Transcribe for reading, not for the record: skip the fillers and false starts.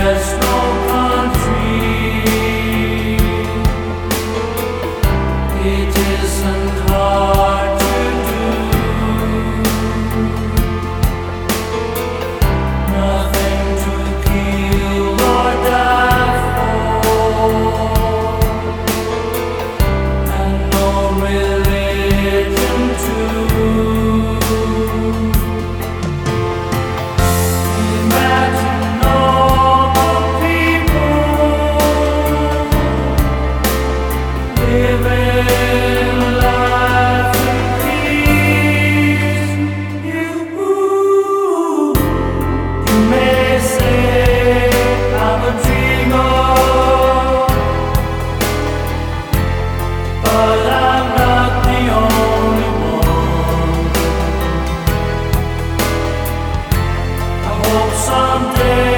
there's no country. It isn't hard to do. Nothing to kill or die for, and no religion too. Imagine all the people living life in peace. You may say I'm a dreamer, but I'm not the only one. I hope someday